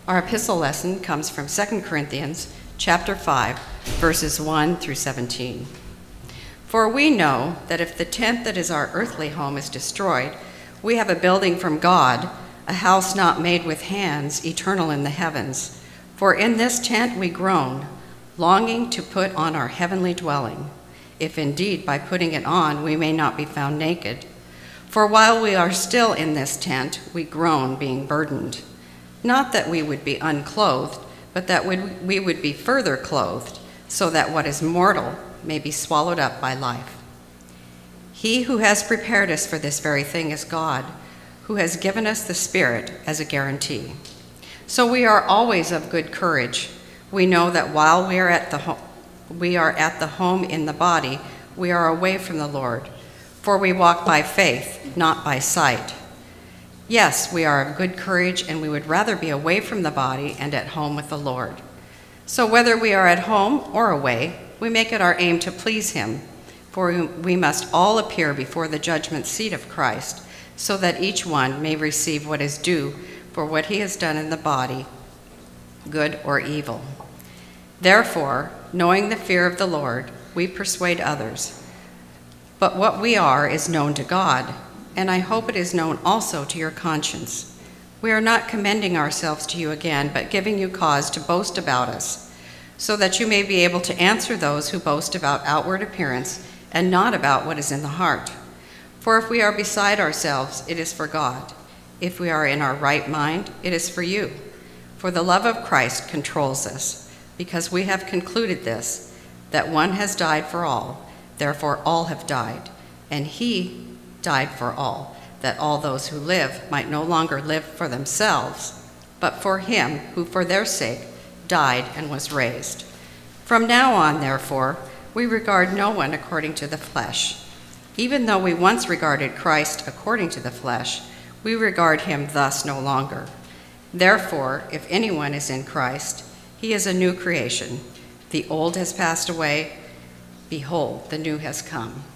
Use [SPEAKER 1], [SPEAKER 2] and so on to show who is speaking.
[SPEAKER 1] Our epistle lesson comes from 2 Corinthians chapter 5, verses 1 through 17. For we know that if the tent that is our earthly home is destroyed, we have a building from God, a house not made with hands, eternal in the heavens. For in this tent we groan, longing to put on our heavenly dwelling, if indeed by putting it on we may not be found naked. For while we are still in this tent, we groan, being burdened. Not that we would be unclothed, but that we would be further clothed, so that what is mortal may be swallowed up by life. He who has prepared us for this very thing is God, who has given us the Spirit as a guarantee. So we are always of good courage. We know that while we are at the home in the body, we are away from the Lord, for we walk by faith, not by sight. Yes, we are of good courage, and we would rather be away from the body and at home with the Lord. So whether we are at home or away, we make it our aim to please him, for we must all appear before the judgment seat of Christ, so that each one may receive what is due for what he has done in the body, good or evil. Therefore, knowing the fear of the Lord, we persuade others. But what we are is known to God, and I hope it is known also to your conscience. We are not commending ourselves to you again, but giving you cause to boast about us, so that you may be able to answer those who boast about outward appearance and not about what is in the heart. For if we are beside ourselves, it is for God. If we are in our right mind, it is for you. For the love of Christ controls us, because we have concluded this, that one has died for all, therefore all have died, and he died for all, that all those who live might no longer live for themselves, but for him who for their sake died and was raised. From now on, therefore, we regard no one according to the flesh. Even though we once regarded Christ according to the flesh, we regard him thus no longer. Therefore, if anyone is in Christ, he is a new creation. The old has passed away. Behold, the new has come.